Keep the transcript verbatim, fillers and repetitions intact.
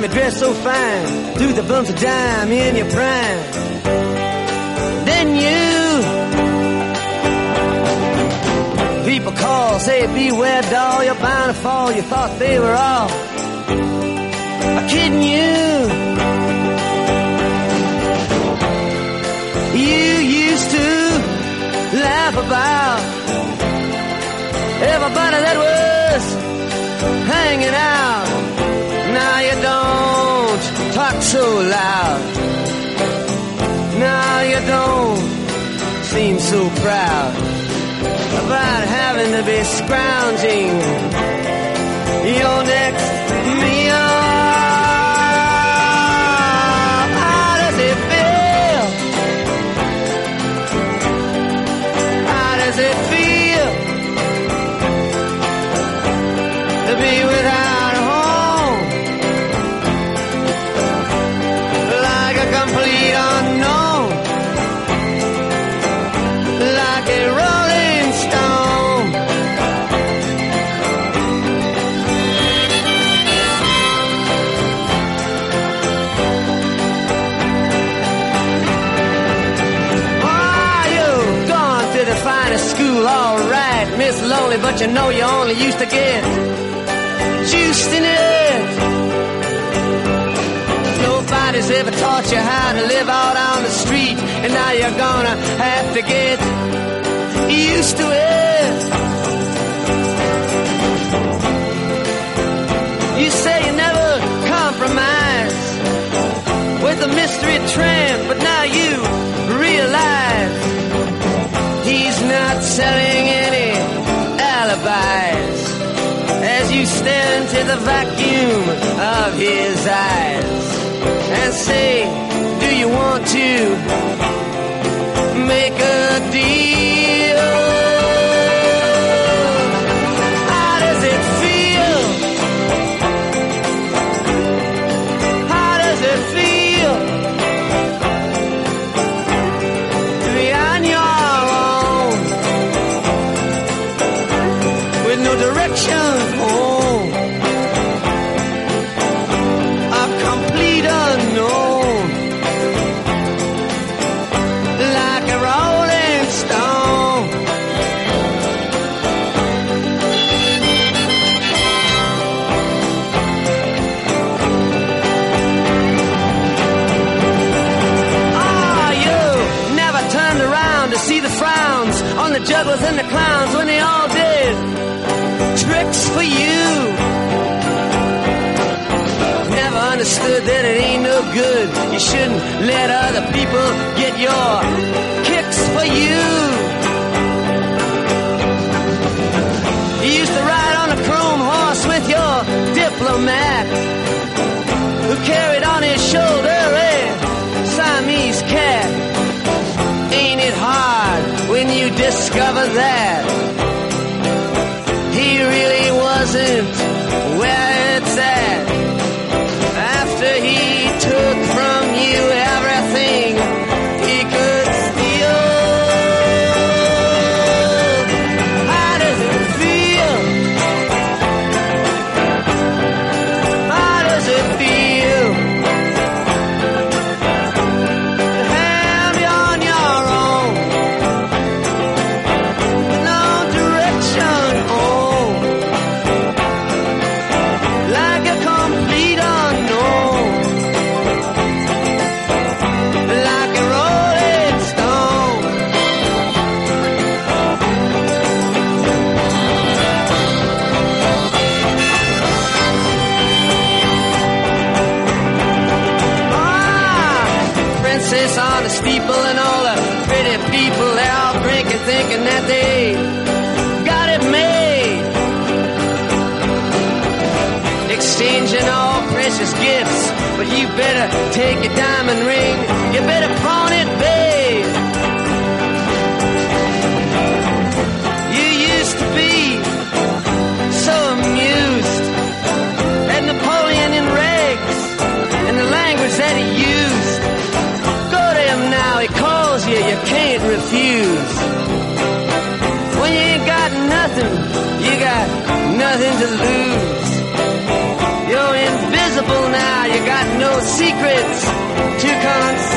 you dress so fine, threw the bumps of dime in your prime. Then you, people call, say beware doll, you're bound to fall. You thought they were all kidding you. You used to laugh about everybody that was hanging out. Now you don't talk so loud. Now you don't seem so proud about having to be scrounging your next meal. How does it feel? How does it feel to be without a home, like a complete unknown, like a rolling stone? Oh, you've gone to the finest school, all right, Miss Lonely, but you know you only used to get juiced in it. Nobody's ever taught you how to live out on the street, and now you're gonna have to get used to it. You say you never compromise with a mystery tramp, but now you realize he's not selling any alibis as you stare into the vacuum of his eyes and say, do you want to make a deal? How does it feel? How does it feel to be on your own with no direction home, a complete unknown, like a rolling stone? Ah, you never turned around to see the frowns on the jugglers and the clowns when they all did tricks for you. Never understood that it ain't no good. You shouldn't let other people get your kicks for you. You used to ride on a chrome horse with your diplomat, who carried on his shoulder a Siamese cat. Ain't it hard when you discover that he really wasn't where it's at, after he took from you everything he could steal? How does it feel? How does it feel to have you on your own, with no direction home, like a complete unknown, like a rolling stone? Ah, princess on the steeple and all the pretty people, they're all drinking, thinking that they got it made, exchanging all precious gifts. But you better take your diamond ring, you better pawn it, babe. You used to be so amused at Napoleon in rags and the language that he used. Go to him now, he calls you, you can't refuse. When you ain't got nothing, you got nothing to lose. You're invisible now, you secrets to conceal.